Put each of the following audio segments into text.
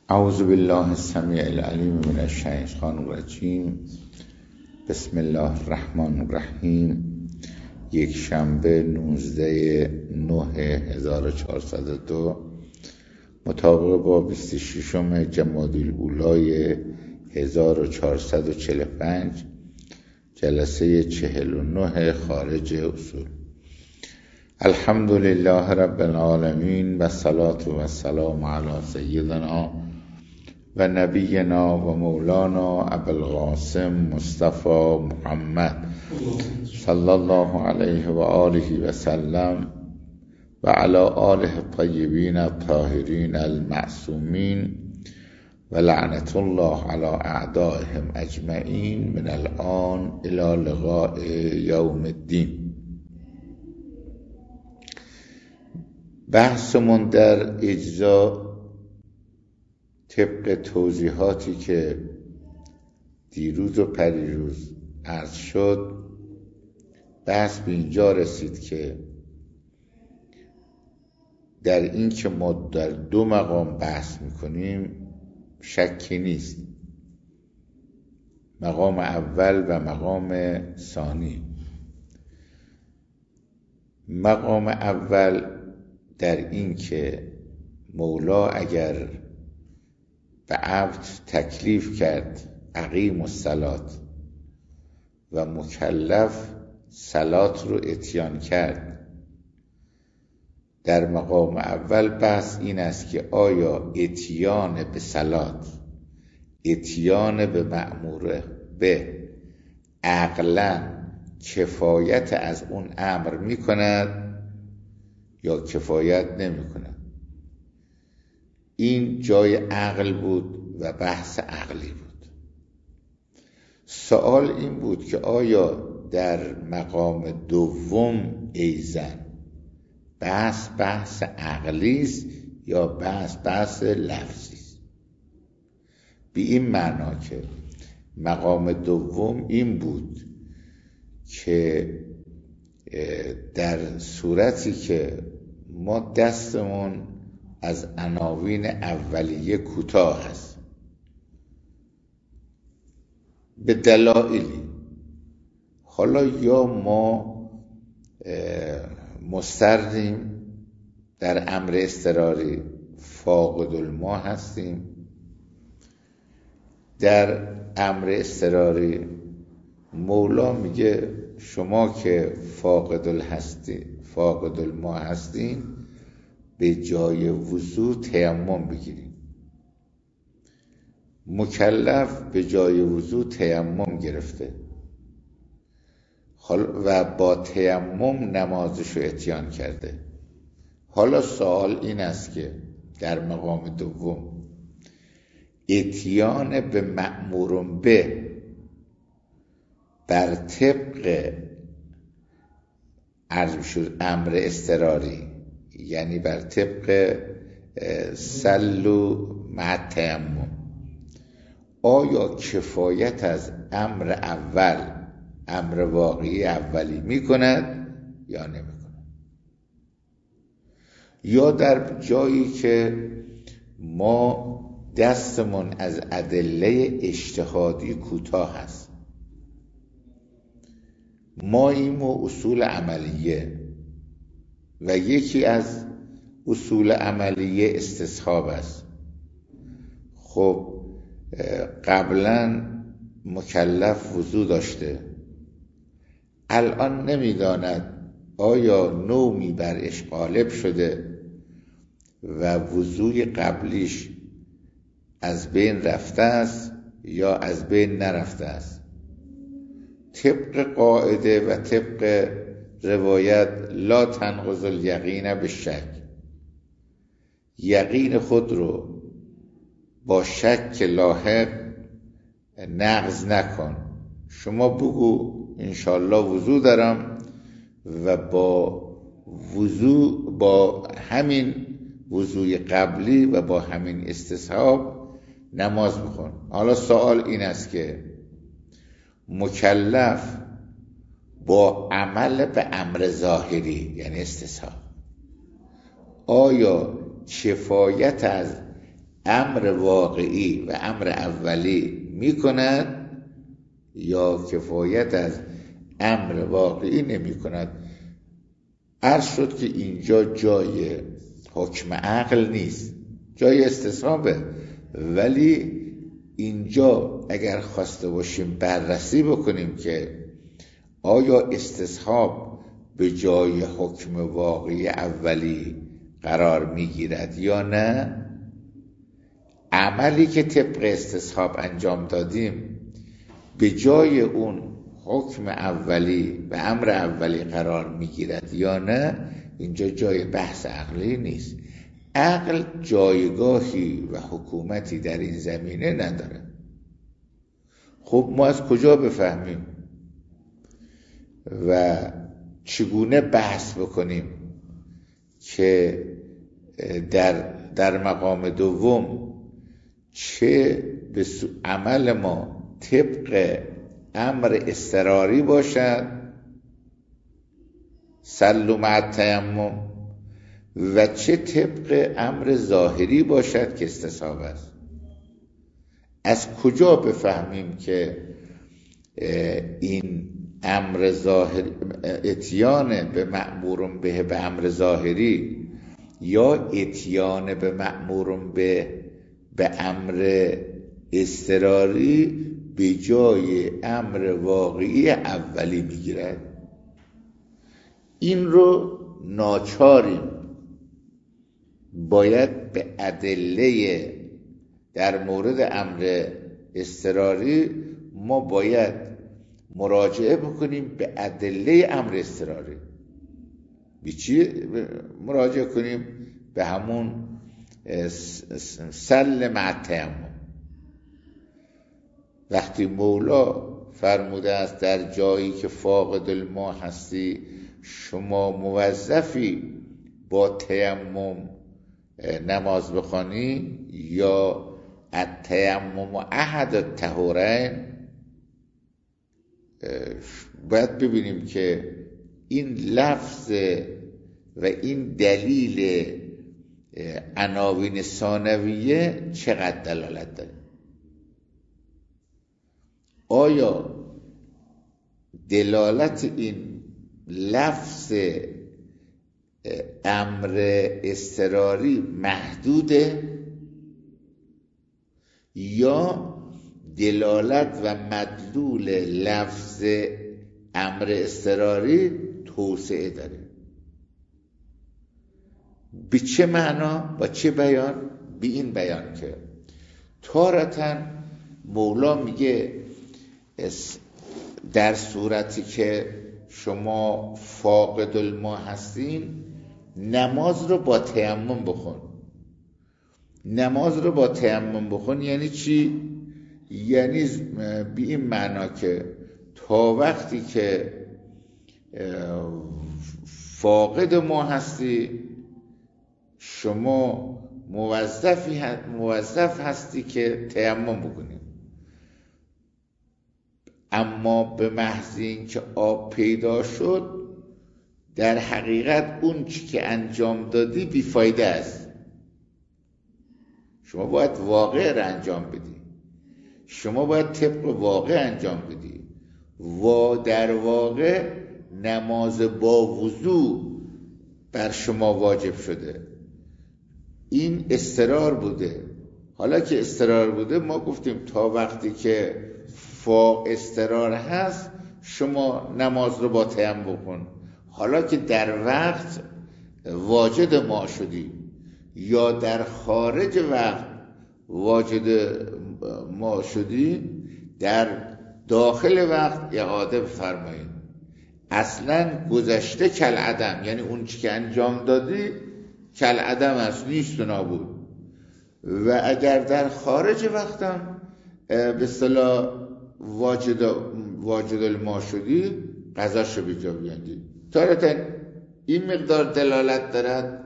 اعوذ بالله السمیع العلیم من الشیطان الرجیم. بسم الله الرحمن الرحیم. یک شنبه 19/9/1402 مطابق با 26 جمادی الاولی 1445 جلسه 49 خارج اصول. الحمد لله رب العالمین و الصلاة و السلام علی سیدنا و نبینا و مولانا ابوالقاسم مصطفی محمد صلی الله علیه و آله و سلم و علی آله الطیبین الطاهرین المعصومین و لعنت الله علی اعدائهم اجمعین من الان الی لقاء یوم الدین. بحثمون در اجزا طبق توضیحاتی که دیروز و پریروز عرض شد، بحث به اینجا رسید که در این که ما در دو مقام بحث میکنیم شکی نیست، مقام اول و مقام ثانی. مقام اول در این که مولا اگر به عبد تکلیف کرد اقیم الصلات و مکلف صلات رو اتیان کرد، در مقام اول بحث این است که آیا اتیان به صلات، اتیان به مأموره به عقلا کفایت از اون امر می کند یا کفایت نمی کند. این جای عقل بود و بحث عقلی بود. سوال این بود که آیا در مقام دوم ایزن بحث عقلی است یا بحث لفظی است؟ به این معنا که مقام دوم این بود که در صورتی که ما دستمون از عناوین اولیه کوتاه است به دلایلی، حالا یا ما مستردیم در امر اضطراری فاقد الماء هستیم، در امر اضطراری مولا میگه شما که فاقد الماء هستین به جای وضو تیمم بگیریم. مکلف به جای وضو تیمم گرفته و با تیمم نمازش رو اتیان کرده. حالا سوال این است که در مقام دوم اتیان به مأمور به بر طبق عرض شد امر اضطراری، یعنی بر طبق سلو مع تیمم، آیا کفایت از امر اول، امر واقعی اولی می کند یا نمی کند؟ یا در جایی که ما دستمون از ادله اجتهادی کوتاه هست، ما این اصول عملیه و یکی از اصول عملیه استصحاب است. خب قبلا مکلف وضو داشته، الان نمیداند آیا نومی برش غالب شده و وضوی قبلیش از بین رفته است یا از بین نرفته است. طبق قاعده و طبق روایت لا تنقض الیقین بالشک، یقین خود رو با شک لاحق نقض نکن. شما بگو انشالله وضو دارم و با همین وضوی قبلی و با همین استصحاب نماز بخون. حالا سوال این است که مکلف با عمل به امر ظاهری یعنی استصحاب، آیا کفایت از امر واقعی و امر اولی میکند یا کفایت از امر واقعی نمی کند. عرض شد که اینجا جای حکم عقل نیست، جای استصحابه، ولی اینجا اگر خواسته باشیم بررسی بکنیم که آیا استصحاب به جای حکم واقعی اولی قرار میگیرد یا نه، عملی که طبق استصحاب انجام دادیم به جای اون حکم اولی و امر اولی قرار میگیرد یا نه، اینجا جای بحث عقلی نیست. عقل جایگاهی و حکومتی در این زمینه نداره. خب ما از کجا بفهمیم و چگونه بحث بکنیم که در مقام دوم چه به عمل ما طبق امر اضطراری باشد صلوا مع التیمم و چه طبق امر ظاهری باشد که استصحاب است. از کجا بفهمیم که این امر ظاهر اتیان به مأمور به امر ظاهری یا اتیان به مأمور به امر اضطراری به جای امر واقعی اولی میگیرد؟ این رو ناچاریم باید به ادله در مورد امر اضطراری ما باید مراجعه بکنیم به ادله امر اضطراری. به چی مراجعه کنیم؟ به همون صل مع التیمم. وقتی مولا فرموده است در جایی که فاقد الماء هستی شما موظفی با تیمم نماز بخوانی یا التیمم احد الطهورین، باید ببینیم که این لفظ و این دلیل عناوین ثانویه چقدر دلالت داره. آیا دلالت این لفظ امر اضطراری محدوده یا دلالت و مدلول لفظ امر اضطراری توسعه داره؟ به چه معنا؟ با چه بیان؟ به این بیان که تارةً مولا میگه در صورتی که شما فاقد الماء هستین نماز رو با تیمم بخون. نماز رو با تیمم بخون یعنی چی؟ یعنی به این معنا که تا وقتی که فاقد ما هستی شما موظف هستی که تیمم بکنی، اما به محض این که آب پیدا شد در حقیقت اون چی که انجام دادی بیفایده است. شما باید واقع را انجام بدی، شما باید طبق واقع انجام بدی و در واقع نماز با وضو بر شما واجب شده. این اضطرار بوده. حالا که اضطرار بوده ما گفتیم تا وقتی که اضطرار هست شما نماز رو با تیمم بکن. حالا که در وقت واجد ما شدی یا در خارج وقت واجد ما شدی در داخل وقت اعاده بفرمایید. اصلا گذشته کالعدم، یعنی اون چی که انجام دادی کالعدم است، نیست و نابود. و اگر در خارج وقتم به اصطلاح واجد الماء شدی قضاش رو بجا بیاندی. تارةً این مقدار دلالت دارد.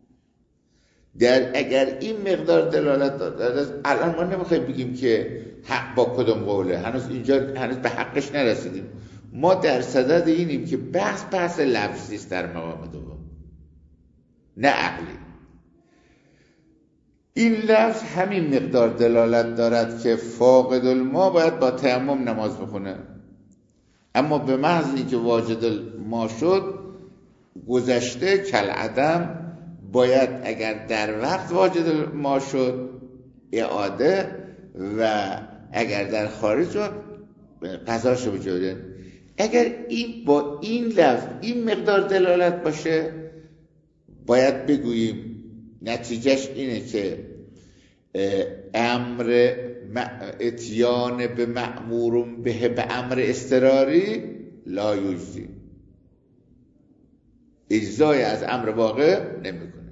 اگر این مقدار دلالت دارد الان ما نمیخوایم بگیم که حق با کدوم قوله، هنوز به حقش نرسیدیم. ما در صدد اینیم که بحث لفظی است در مقام دوم، نه عقلی. این لفظ همین مقدار دلالت دارد که فاقد الماء باید با تیمم نماز بخونه، اما به محض اینکه واجد الماء شد گذشته کالعدم، باید اگر در وقت واجد الماء شد اعاده و اگر در خارج شد قضاشو بجوره. اگر این با این لفظ این مقدار دلالت باشه باید بگوییم نتیجهش اینه که امر اتیان به مأمور به امر اضطراری لا یجزی، اجزای از امر واقع نمیکنه.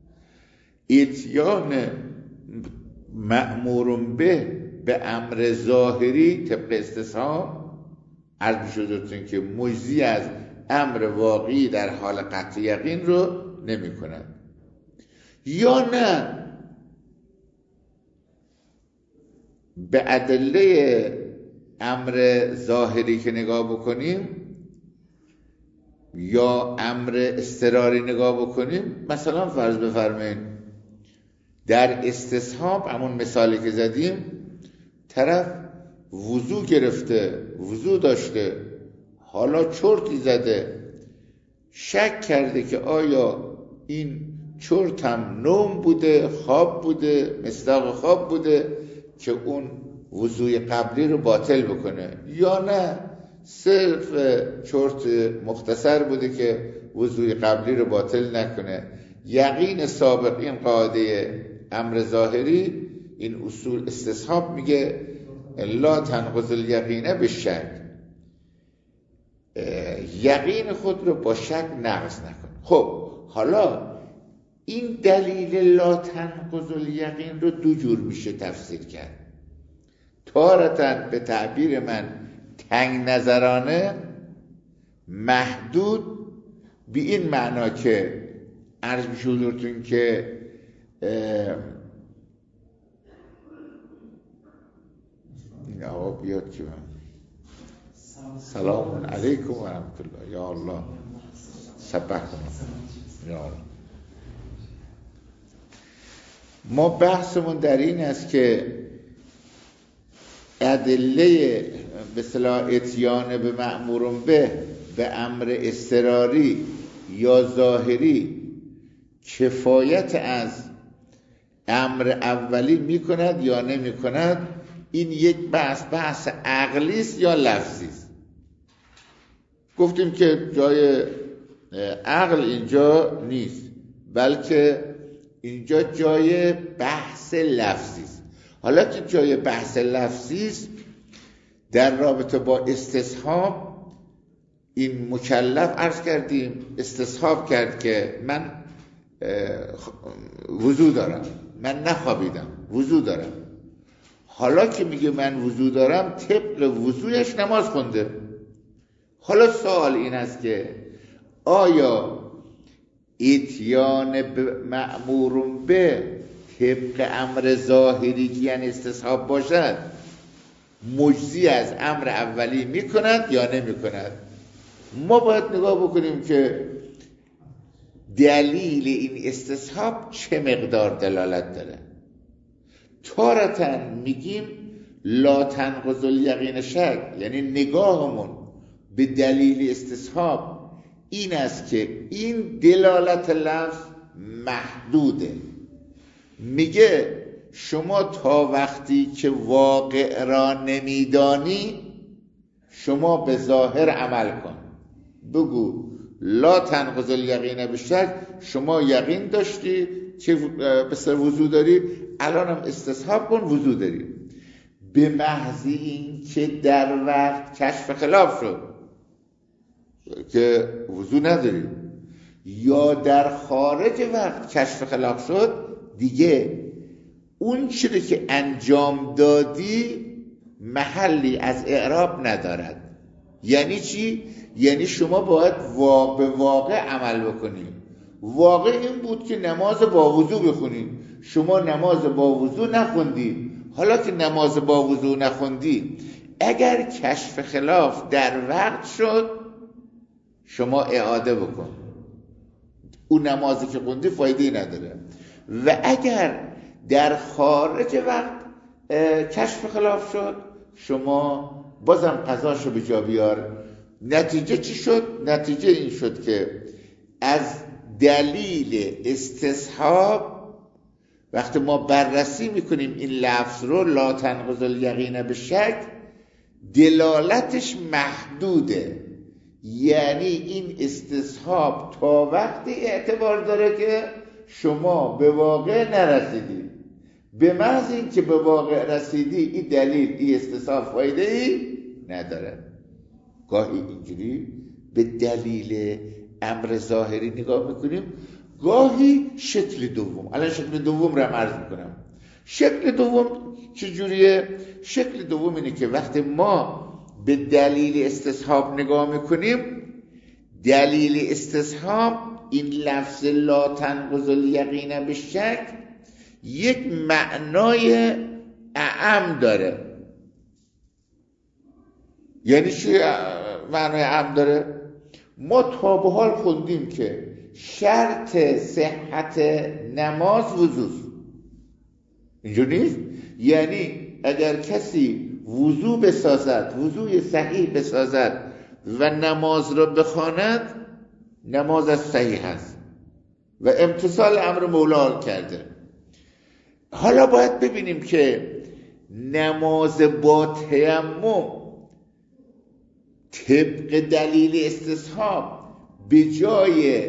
اتیان مأمور به امر ظاهری طبق استصحاب عرض شده که مجزی از امر واقعی در حال قطع یقین رو نمی کند. یا نه به ادله امر ظاهری که نگاه بکنیم یا امر اضطراری نگاه بکنیم، مثلا فرض بفرمایید در استصحاب همون مثالی که زدیم طرف وضو گرفته، وضو داشته، حالا چرتی زده، شک کرده که آیا این چرت هم نوم بوده، خواب بوده، مصداق خواب بوده که اون وضوی قبلی رو باطل بکنه، یا نه صرف چرت مختصر بوده که وضوی قبلی رو باطل نکنه. یقین سابق، این قاعده امر ظاهری، این اصول استصحاب میگه لا تنقض الیقین بالشک، یقین خود رو با شک نقض نکن. خب حالا این دلیل لا تنقض الیقین رو دو جور میشه تفسیر کرد. تارتاً به تعبیر من تنگ نظرانه محدود، به این معنا که عرض میشه حضورتون که این آقا بیاد که سلام علیکم و رحمت الله، یا الله سبح کنم یا الله. ما بحثمون در این است که ادله به اصطلاح اتیان به مأمور به امر اضطراری یا ظاهری کفایت از امر اولی میکند یا نمیکند. این یک بحث عقلی است یا لفظی است. گفتیم که جای عقل اینجا نیست، بلکه اینجا جای بحث لفظی است. حالا که جای بحث لفظی است، در رابطه با استصحاب این مکلف عرض کردیم استصحاب کرد که من وضو دارم، من نخوابیدم، وضو دارم. حالا که میگه من وضو دارم، طبق وضویش نماز خونده. حالا سوال این است که آیا اتیان مأمور به طبق امر ظاهری که یعنی استصحاب باشد مجزی از امر اولی میکند یا نمیکند؟ ما باید نگاه بکنیم که دلیل این استصحاب چه مقدار دلالت داره. تارتاً میگیم لا تنقض الیقین شک، یعنی نگاهمون به دلیل استصحاب این است که این دلالت لفظ محدوده. میگه شما تا وقتی که واقع را نمیدانی شما به ظاهر عمل کن. بگو لا تنقض الیقین بالشک، شما یقین داشتی چه بسر وضو داری، الان هم استصحاب کن وضو داری. به محض این که در وقت کشف خلاف شد که وضو نداری، یا در خارج وقت کشف خلاف شد، دیگه اون چیزی که انجام دادی محلی از اعراب ندارد. یعنی چی؟ یعنی شما باید به واقع عمل بکنی. واقع این بود که نماز با وضو بخونی، شما نماز با وضو نخوندی. حالا که نماز با وضو نخوندی، اگر کشف خلاف در وقت شد شما اعاده بکن، اون نمازی که خوندی فایده نداره. و اگر در خارج وقت کشف خلاف شد، شما بازم قضاشو به جا بیار. نتیجه چی شد؟ نتیجه این شد که از دلیل استصحاب وقتی ما بررسی میکنیم این لفظ رو، لا تنقض الیقین بالشک، دلالتش محدوده. یعنی این استصحاب تا وقتی اعتبار داره که شما به واقع نرسیدی. به محض این که به واقع رسیدی، این دلیل، این استصحاب فایده ای نداره. گاهی اینجوری به دلیل امر ظاهری نگاه میکنیم، گاهی شکل دوم. الان شکل دوم رو عرض میکنم. شکل دوم چجوریه؟ شکل دوم اینه که وقتی ما به دلیل استصحاب نگاه میکنیم، دلیل استصحاب این لفظ لا تنقض الیقین بالشک یک معنای اعم داره. یعنی چی معنای اعم داره؟ ما تا به حال خوندیم که شرط صحت نماز وضوست. اینجور نیست؟ یعنی اگر کسی وضو بسازد، وضوی صحیح بسازد و نماز را بخواند، نماز از صحیح هست و امتثال امر مولا کرده. حالا باید ببینیم که نماز با تیمم طبق دلیل استصحاب به جای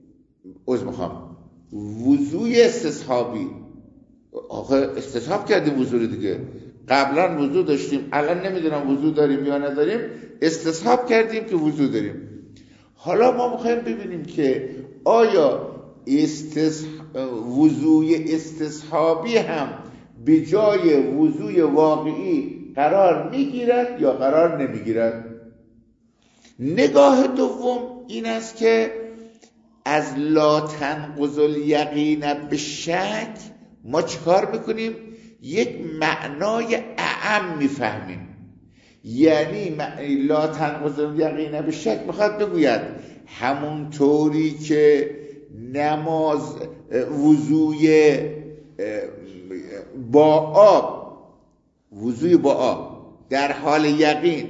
وضوی استصحابی، آخه استصحاب کردیم وضو دیگه، قبلا وضو داشتیم، الان نمیدونم وضو داریم یا نداریم، استصحاب کردیم که وضو داریم. حالا ما میخوایم ببینیم که آیا وضوی استصحابی هم به جای وضوی واقعی قرار میگیرد یا قرار نمیگیرد. نگاه دوم این است که از لا تنقض الیقین بالشک ما چیکار میکنیم؟ یک معنای اعم میفهمیم. یعنی لا تنقض الیقین بالشک میخواد بگوید همونطوری که نماز وضوی با آب در حال یقین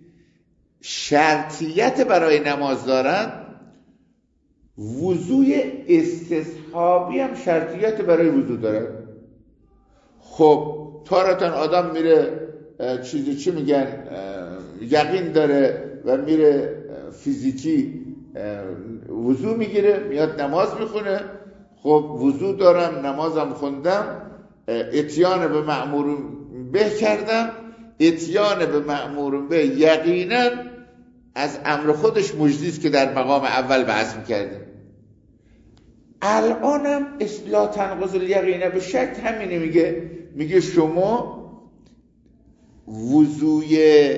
شرطیت برای نماز دارند، وضوی استصحابی هم شرطیت برای وضو داره. خب تارتن آدم میره چی میگن یقین داره و میره فیزیکی وضو میگیره، میاد نماز میخونه. خب وضو دارم، نمازم خوندم، اتیان به مأمور به کردم، اتیان به مأمور به یقینا از امر خودش مجزیست که در مقام اول بحث میکردیم. الانم لا تنقض الیقین بالشک همینه، میگه شما وضوی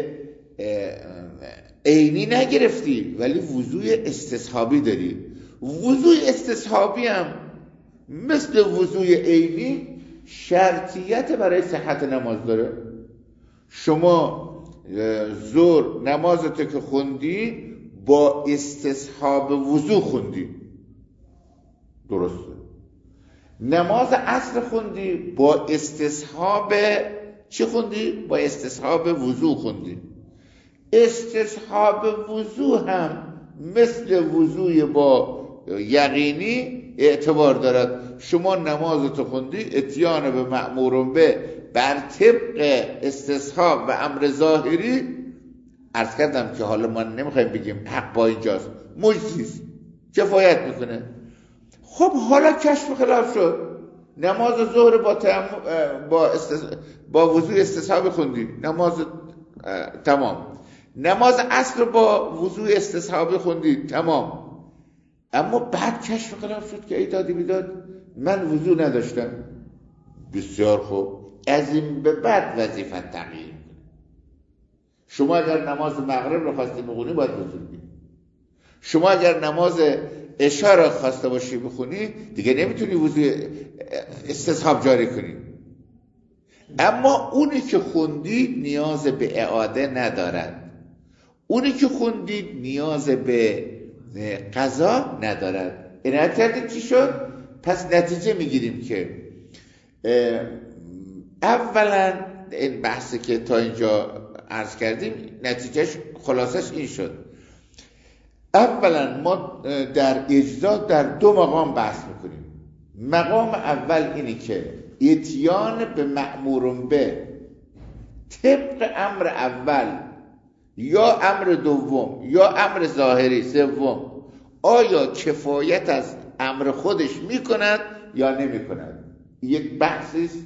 عینی نگرفتی ولی وضوی استصحابی داری. وضوی استصحابی هم مثل وضوی عینی شرطیت برای صحت نماز داره. شما ظهر نمازت که خوندی با استصحاب وضو خوندی، درسته. نماز عصر خوندی با استصحاب چی خوندی؟ با استصحاب وضو خوندی. استصحاب وضو هم مثل وضوی با یقینی اعتبار دارد. شما نمازتو خوندی، اتیان به مأمور به بر طبق استصحاب و امر ظاهری. عرض کردم که حالا ما نمیخوایم بگیم حق با اینجاست، مجزیست، کفایت میکنه. خب حالا کشف خلاف شد، نماز ظهر با وضوی استصحاب خوندی، نماز تمام. نماز عصر با وضوی استصحاب خوندی، تمام. اما بعد کشف خلاف شد که ای دادی بیداد، من وضو نداشتم. بسیار خوب، از این به بعد وظیفت تغییر میکنه. شما اگر نماز مغرب رو خواستی بخونی باید وضو بگیری. شما اگر نماز عشاء رو خواسته باشی بخونی دیگه نمیتونی وضوی استصحاب جاری کنی. اما اونی که خوندی نیاز به اعاده ندارد، اونی که خوندی نیاز به قضا ندارد. عنایت کردید چی شد؟ پس نتیجه میگیریم که اولا این بحثی که تا اینجا عرض کردیم نتیجهش خلاصش این شد. اولا ما در اجزا در دو مقام بحث میکنیم. مقام اول اینی که اتیان به مأمور به طبق امر اول یا امر دوم یا امر ظاهری سوم آیا کفایت از امر خودش میکند یا نمیکند. یک بحثی است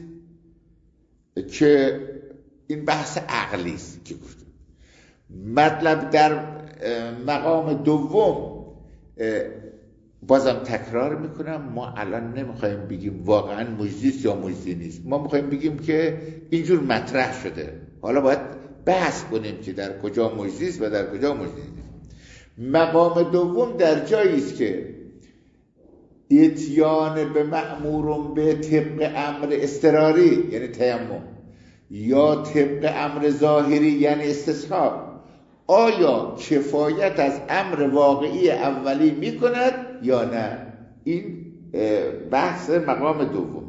که این بحث عقلی است که گفتم. مطلب در مقام دوم بازم تکرار میکنم، ما الان نمیخوایم بگیم واقعا مجزیست یا مجزی نیست، ما میخوایم بگیم که اینجور مطرح شده، حالا باید بحث کنیم که در کجا مجزیست و در کجا مجزی نیست. مقام دوم در جایی است که اتیان به مأمور به طبق امر اضطراری یعنی تیمم یا طبق امر ظاهری یعنی استصحاب آیا کفایت از امر واقعی اولی میکند یا نه. این بحث مقام دومه.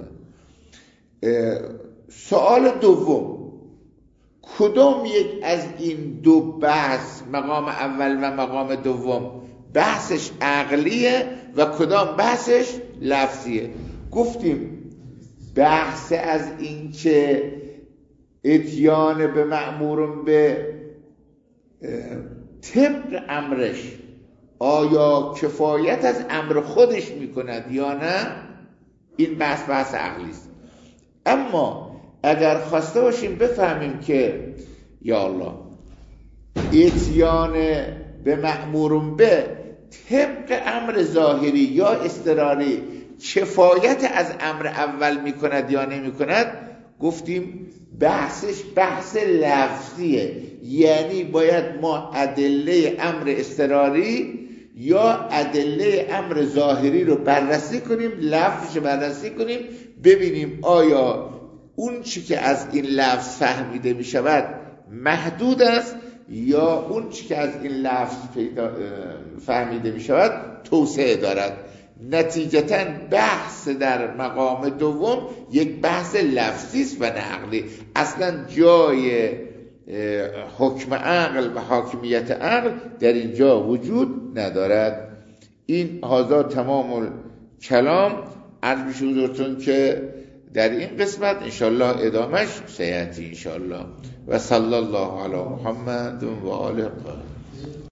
سوال دوم، کدام یک از این دو بحث مقام اول و مقام دوم بحثش عقلیه و کدام بحثش لفظیه؟ گفتیم بحث از این که اتیان به مأمور به طبق امرش آیا کفایت از امر خودش میکند یا نه، این بحث عقلی است. اما اگر خواسته باشیم بفهمیم که یا الله اتیان به مأمور به طبق امر ظاهری یا اضطراری کفایت از امر اول میکند یا نمیکند، گفتیم بحثش بحث لفظیه، یعنی باید ما ادله امر اضطراری یا ادله امر ظاهری رو بررسی کنیم، لفظش بررسی کنیم، ببینیم آیا اون چی که از این لفظ فهمیده می شود محدود است یا اون چی که از این لفظ فهمیده می شود توسعه دارد. نتیجتاً بحث در مقام دوم یک بحث لفظی است و نه عقلی. اصلا جای حکم عقل و حاکمیت عقل در اینجا وجود ندارد. این هذا تمام کلام. عرض میشه حضورتون که در این قسمت انشالله ادامش سیأتی انشالله. و صلی الله علی محمد و آله.